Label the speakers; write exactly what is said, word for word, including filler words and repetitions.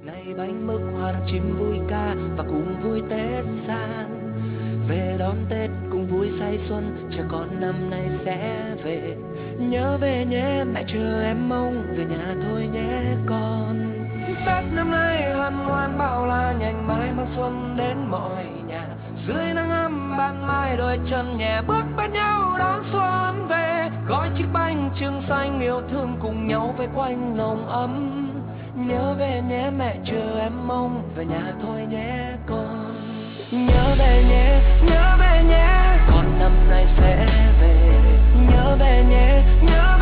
Speaker 1: Này bánh mứt hoa chim vui ca và cùng vui Tết sang. Về đón Tết cùng vui say xuân, chờ con năm nay sẽ về. Nhớ về nhé mẹ chờ em mong về nhà thôi nhé con. Tết năm nay hân hoan bao la, nhanh mãi mong xuân đến mọi nhà. Dưới nắng ấm ban mai đôi chân nhẹ bước bên nhau đón xuân về. Gói chiếc bánh trưng xanh yêu thương cùng nhau vây quanh nồng ấm. Nhớ về nhé mẹ chờ em mong về nhà thôi nhé con. Nhớ về nhé, nhớ về nhé, con năm nay sẽ về. Nhớ về nhé, nhớ